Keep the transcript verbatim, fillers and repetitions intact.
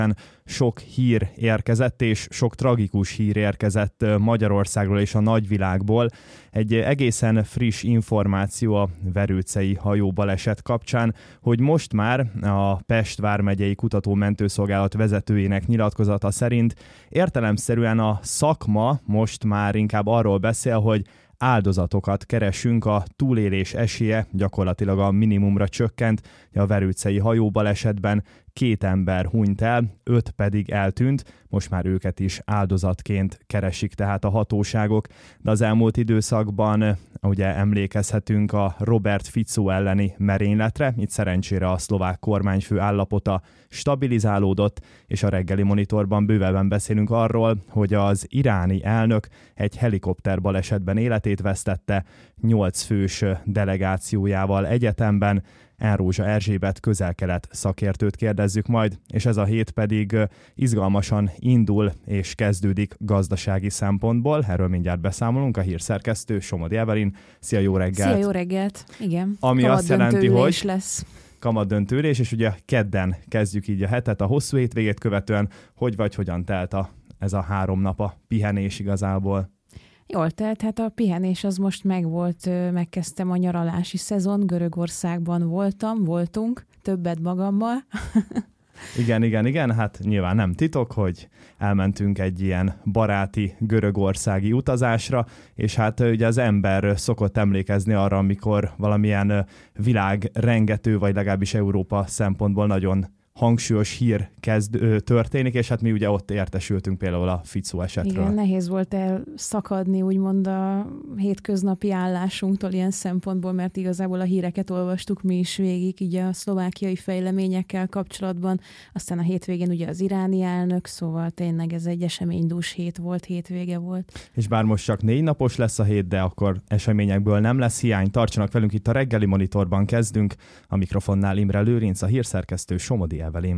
Sok hír érkezett, és sok tragikus hír érkezett Magyarországról és a nagyvilágból. Egy egészen friss információ a verőcei hajóbaleset kapcsán, hogy most már a Pest vármegyei kutató-mentőszolgálat vezetőjének nyilatkozata szerint értelemszerűen a szakma most már inkább arról beszél, hogy áldozatokat keresünk, a túlélés esélye gyakorlatilag a minimumra csökkent. A verőcei hajóbalesetben két ember hunyt el, öt pedig eltűnt, most már őket is áldozatként keresik tehát a hatóságok, de az elmúlt időszakban ugye emlékezhetünk a Robert Fico elleni merényletre, itt szerencsére a szlovák kormányfő állapota stabilizálódott, és a reggeli monitorban bővebben beszélünk arról, hogy az iráni elnök egy helikopter balesetben életét vesztette, nyolc fős delegációjával egyetemben. Enrózsa Erzsébet közel-kelet szakértőt kérdezzük majd, és ez a hét pedig izgalmasan indul és kezdődik gazdasági szempontból. Erről mindjárt beszámolunk. A hírszerkesztő Somodi Evelyn. Szia, jó reggelt! Szia, jó reggelt! Igen. Ami azt jelenti, hogy lesz. kamatdöntőülés, és ugye kedden kezdjük így a hetet, a hosszú hétvégét követően. Hogy vagy hogyan telt a, ez a három nap a pihenés igazából? Jól telt, hát a pihenés az most megvolt, megkezdtem a nyaralási szezon, Görögországban voltam, voltunk, többet magammal. Igen, igen, igen, hát nyilván nem titok, hogy elmentünk egy ilyen baráti görögországi utazásra, és hát ugye az ember szokott emlékezni arra, amikor valamilyen világrengető, vagy legalábbis Európa szempontból nagyon hangsúlyos hír kezd ö, történik, és hát mi ugye ott értesültünk például a Fico esetről. Igen, nehéz volt elszakadni úgymond a hétköznapi állásunktól ilyen szempontból, mert igazából a híreket olvastuk mi is végig, így a szlovákiai fejleményekkel kapcsolatban, aztán a hétvégén ugye az iráni elnök, szóval tényleg ez egy eseménydús hét volt, hétvége volt. És bár most csak négy napos lesz a hét, de akkor eseményekből nem lesz hiány. Tartsanak velünk, itt a reggeli monitorban kezdünk. A mikrofonnál Imre Lőrinc, a hírszerkesztő Somodi Evelyn.